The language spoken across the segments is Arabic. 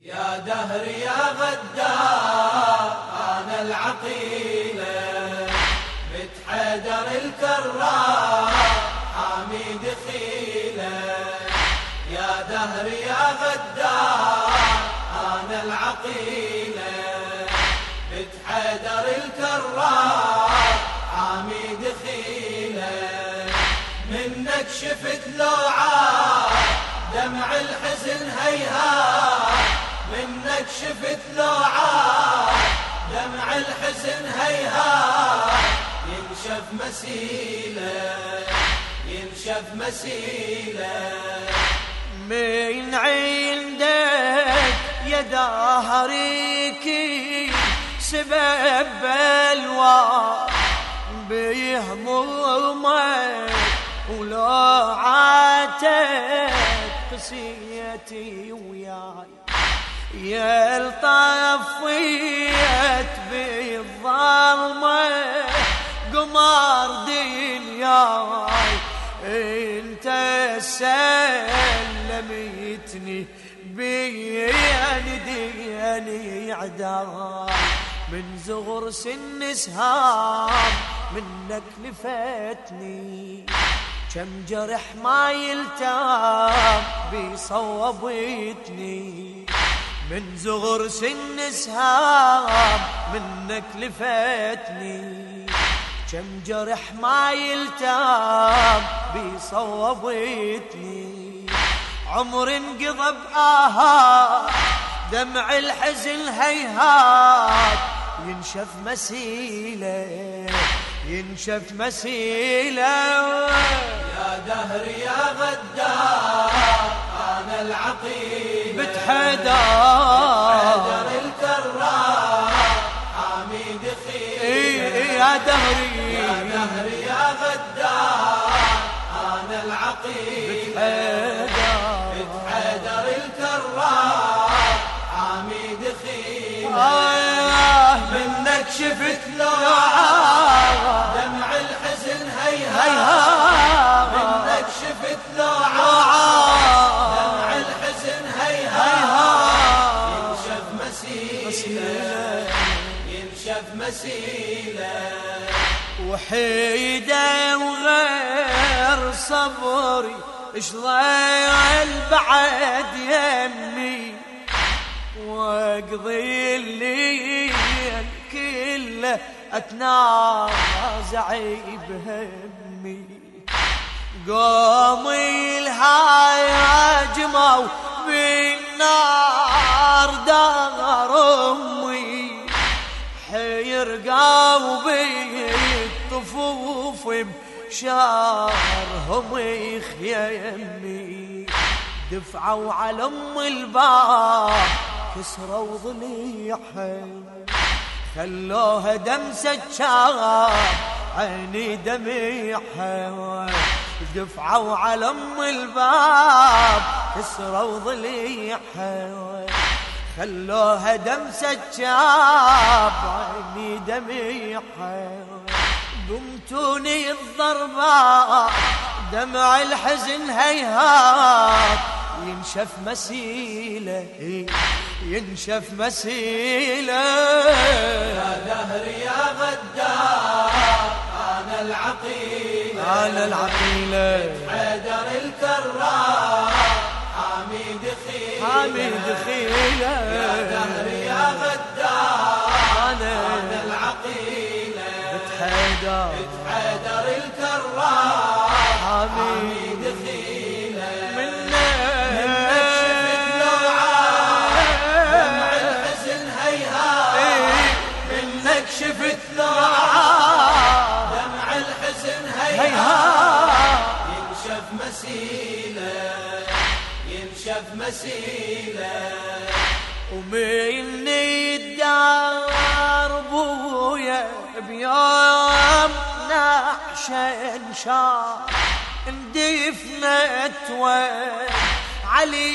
يا دهر يا غدار أنا العقيلة بنت حيدر الكرار حامي دخيلة. يا دهر يا غدار أنا العقيلة بنت حيدر الكرار حامي دخيلة. منك شفت لوعات دمع الحزن هيهات، منك شفت لوعات دمع الحزن هيهات. ينشف مسيلة ينشف مسيلة. من عندك يا دهريكي سبب بلوى بهمومك ولوعاتك قسيتي وياي. يا الطفيت بالظلمة قمر دنياي، انت سلمتني بين ديني عداي. من زغر سن سهام منك لفتني، كم جرح ما يلتام بصوبتني. من زغر سن سهام منك لفتني، كم جرح ما يلتام بصوبتني. عمر انقضى بآهات دمع الحزن هيهات. ينشف مسيلة ينشف مسيلة. يا دهر يا غدار أنا العقيلة بنت حيدر الكرار حامي دخيلة. يا دهري يا دهر يا غدار أنا العقيلة بنت حيدر الكرار حامي دخيلة. منك شفت لوعات دمع الحزن هيهات، منك شفت لوعات دمع الحزن هيهات. ينشف مسيلة ينشف مسيلة. وحيدة وغير صبري اشضيع بعد يمي، واقضي الليل كله اتنازع بهمي. قومي الهاجموا بالنار دار امي، حيرقوا بالطفوف بشارهم يخيمي. دفعوا على ام الباب كسروا ضليعها، خلوها دمسة شاب عيني دميعها. دفعوا على ام الباب كسروا ضليعها، خلوها دمسة شاب عيني دميعها. قمتوني الضربات دمع الحزن هيهات. ينشف مسيلة ينشف مسيلة. يا دهر يا غدار أنا العقيلة أنا العقيلة حيدر الكرار حامي دخيلة حامي دخيلة. يا دهر يا غدار أنا العقيلة بنت حيدر الكرار حامي دخيلة. منك شفت لوعات دمع الحزن هيهات، منك شفت لوعات دمع الحزن هيهات. ينشف مسيلة ينشف مسيلة. ومني الدار بويا بيوم نعشن شار اندفنت وعلي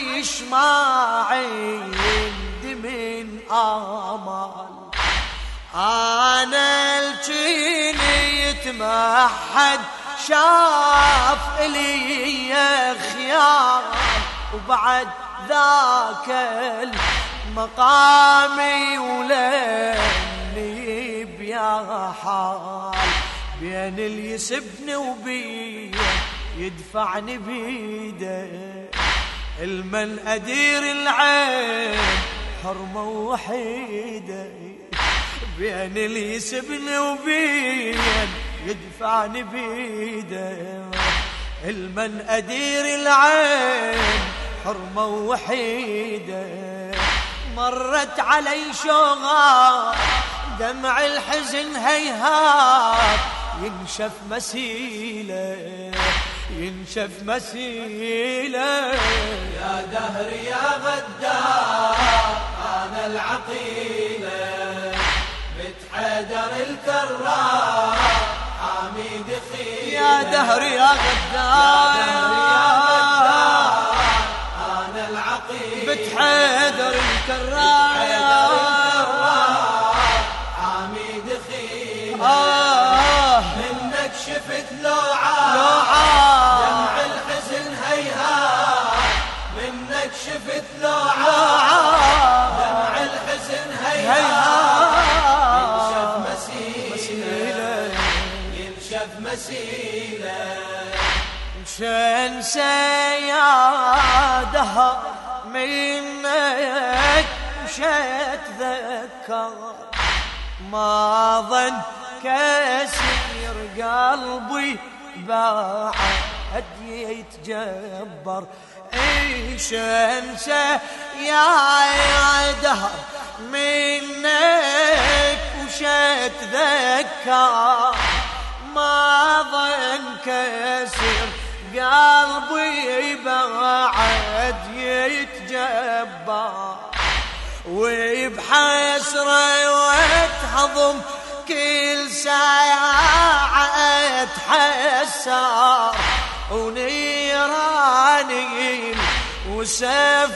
شماعي من آمال. أنا الجيني يتمحد شاف إلي خيار، وبعد ذاك مقامي ولاني بيا حال بين اللي يسبني وبين يدفعني بيده المن أدير العين حرمة وحيدة بين اللي يسبني وبين يدفعني بيده المن أدير العين حرمة وحيدة مرت علي شوغات دمع الحزن هيهات ينشف مسيلة ينشف مسيلة يا دهر يا غدار أنا العقيلة بنت حيدر الكرار حميد خيلة يا دهر يا غدار أنا العقيلة بنت حيدر الكرار حميد خيلة منك شفت لوعة دمع الحزن هيهات منك شفت لوعة دمع الحزن هيهات ينشف مسيلة ينشف مسيلة شنسى يا دهر منك وشتذكر ما ظن كسير قلبي بعد يتجبر ايش انسى يا دهر منك وشتذكر ما ظن كسير قلبي بعد يتجبر وبحسرة وتهضم كل ساعة اتحسر ونيراني وسيف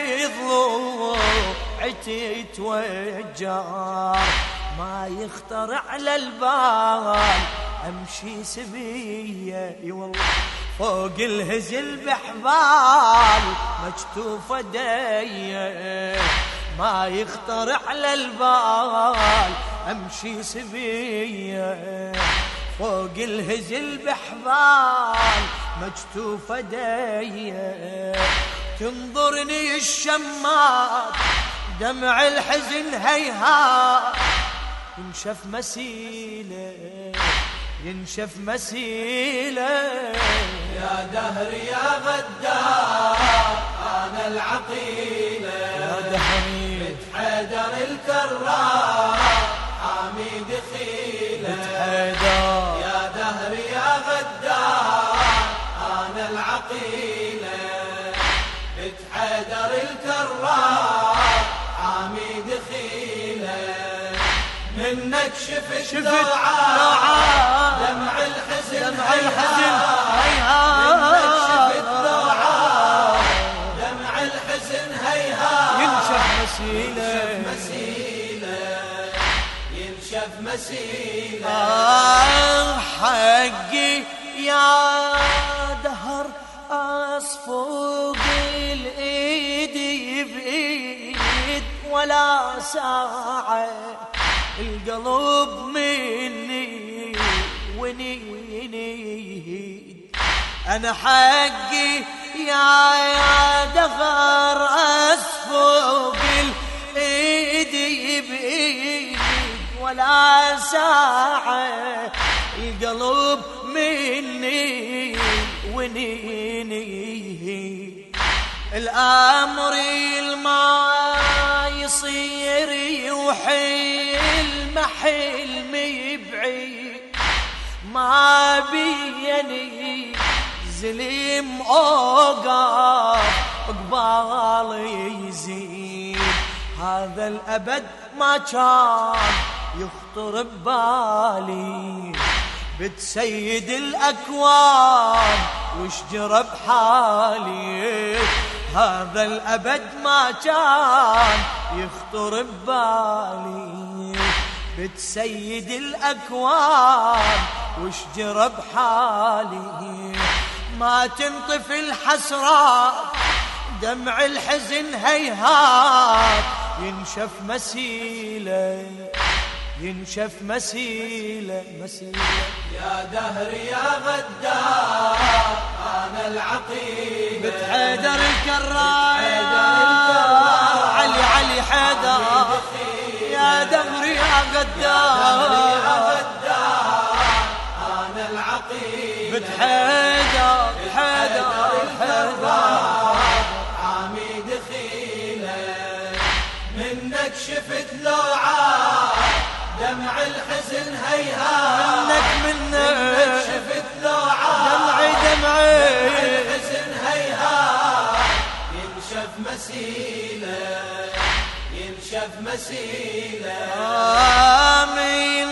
بضلوعتي يتوجر ما يخطر على البال امشي سبيه والله فوق الهزل بحبال مكتوفة ديه ما يخطر على البال امشي سبيه فوق الهزل بحبال مكتوفة ديه تنظرني الشمات دمع الحزن هيهات ينشف مسيلة ينشف مسيلة يا دهر يا غدار أنا العقيلة يا دهري بنت حيدر الكرار حميد خيلة بنت حيدر يا دهر يا غدار أنا العقيلة بنت حيدر الكرار حميد خيلة منك شفت لوعة دمع الحزن منك شفت لوعة دمع الحزن هيهات ينشف مسيلة ينشف مسيلة حقي يا دهر أصفوق الإيد بإيد ولا ساعة القلب مني ونيد أنا حقي يا دهر أصفوق الإيد بإيد ولا ساعة القلب مني ونيني الأمر الما يصير يوحيل محلمي بعيد ما بيني زليم أوقف قبالي يزيد هذا الأبد ما كان يخطر ببالي بتسيد الأكوان وش جرى بحالي هذا الأبد ما كان يخطر ببالي بتسيد الأكوان وش جرى بحالي ما تنطفي الحسرات دمع الحزن هيهات ينشف مسيله ينشف مسيله يا دهر يا غدار أنا العقيد بنت حيدر الكرار علي حيدر يا دهر يا غدار أنا العقيد بنت حيدر عميد خيله منك شفت لوعات دمع الحزن هيهات منك شفت لوعات دمعي الحزن هيهات ينشف مسيله من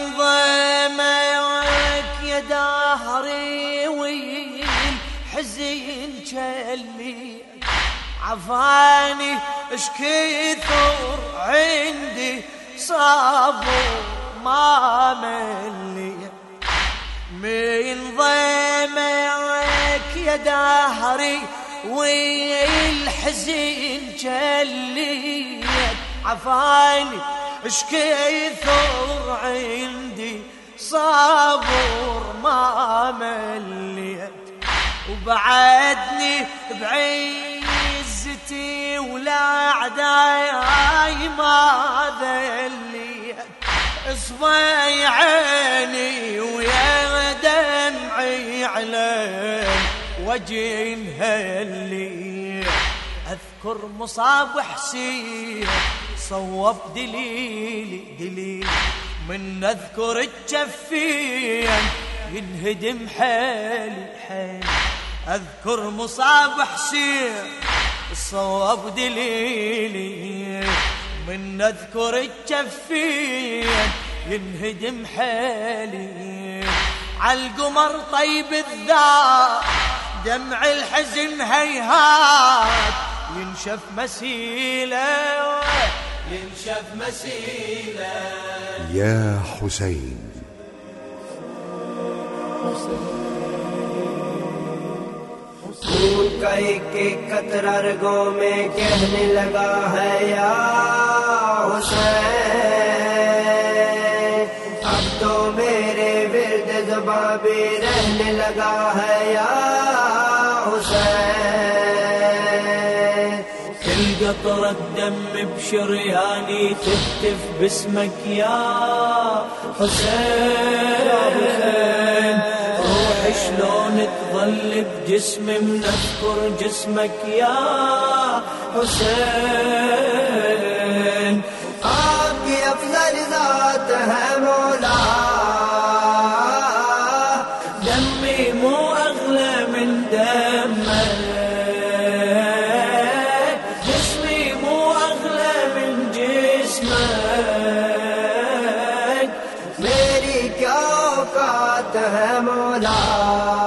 ضمك يا دهري والحزن جلي عفاني اش كثر عندي صابر ما ملي من ضمك يا دهري والحزن جلي عفاني اش كثر عندي صابر ما مليت وبعدني بعزتي ولا عداي ما ذليت اصبعي عيني ويا دمعي على وجهي انهلي اذكر مصاب حسين صوب دليلي من اذكر الجفين ينهدم حالي اذكر مصاب حسين صوب دليلي من اذكر الجفين ينهدم حالي عالقمر طيب الذات دمع الحزن هيهات ينشف مسيله يا حسين कई के कतरारगों में कहने लगा है या हुसैन अब तो मेरे विर्द ज़ुबां भी रहने लगा है या हुसैन القطر الدم بشرياني تهتف باسمك يا حسين روحي شلون تظل بجسمي منذكر جسمك يا حسين आपकी अफजल ज़ात है मौला دمي مو أغلى من دمك جسمي مو أغلى من جسمك मेरी क्या औकात है मौला